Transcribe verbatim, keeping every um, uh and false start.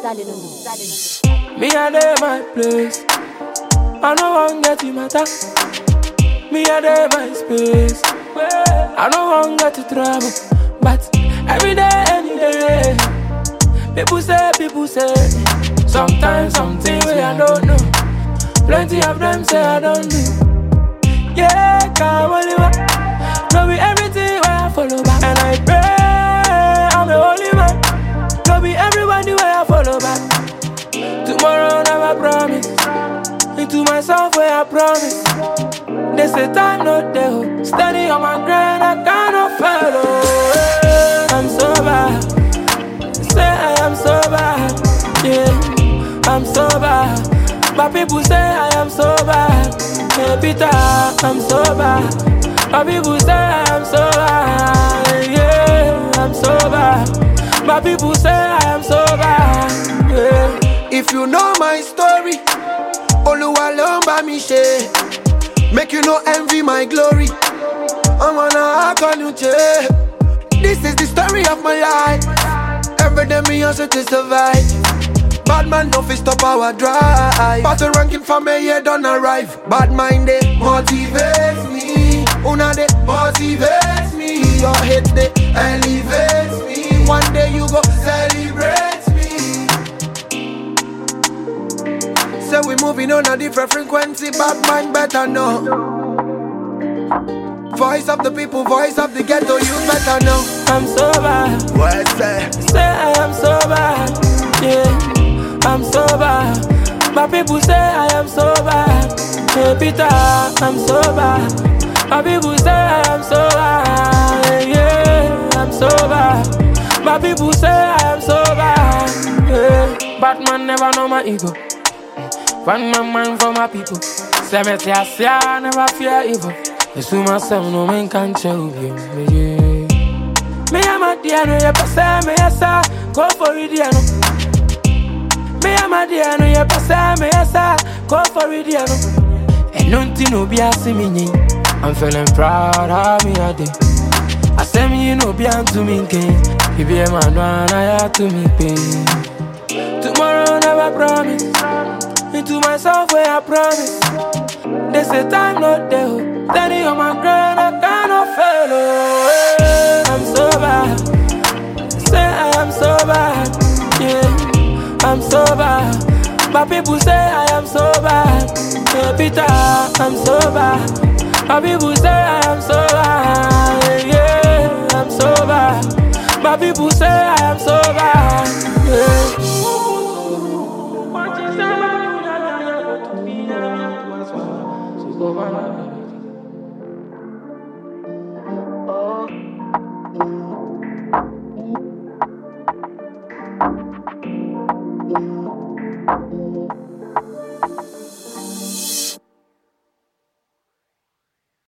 Me a day my place. I no want get you matter. Me a day my space. I no want get you trouble. But every day, any day, people say, people say. Sometimes something way I don't know. Plenty of them say I don't do. Yeah, come on, no be everything where I follow back. And I pray I'm the only man. No be everybody where I follow back. Tomorrow never promise. Into myself where I promise. They say time not there. Steady on my grind, I cannot follow. I'm so bad. They say I am so bad. Yeah, I'm so bad. But people say I am so bad. Hey Peter, I'm so bad. But people say I am so bad. Yeah, I'm so bad. But people say I am so bad. Yeah. If you know my story, Oluwa lomba mi she. Make you no envy my glory. I'm gonna act on you, che. This is the story of my life. Every day me hustle to survive. Bad man no fit stop our drive. Battle ranking for me yeah don't arrive. Bad mind they motivates me. Una they motivates me. Your hate they elevates me. One day you go celebrate me. So we moving on a different frequency. Bad mind better know. Voice of the people, voice of the ghetto, you better know. I'm so bad. What's that? Say I am so bad. Yeah, I'm so bad. My people say I am so bad. Hey Peter, I'm so bad. My people say I am so bad. Yeah, I'm so bad. My people say I am so bad. Yeah. Batman never know my ego. One man man for my people. Cemetery I say I never fear evil. It's to myself no man can show you. Yeah. Me am a Diano, you pass me asa. Go for it, Diano. Me am a Diano, you pass me asa. Go for it, Diano. And nothing no be asking me. I'm feeling proud of me a day. I say me you know be to me king. You be a man one I have to me pay. Tomorrow never promise. Into myself where I promise. They say time not there. Steady on my grind, I cannot follow. I'm so bad. Say I am so bad. Yeah, I'm so bad. But people say I am so bad. Yeah, Peter, I'm so bad. But people say I am so bad. Yeah, I'm so bad. But people say I am so bad. Yeah.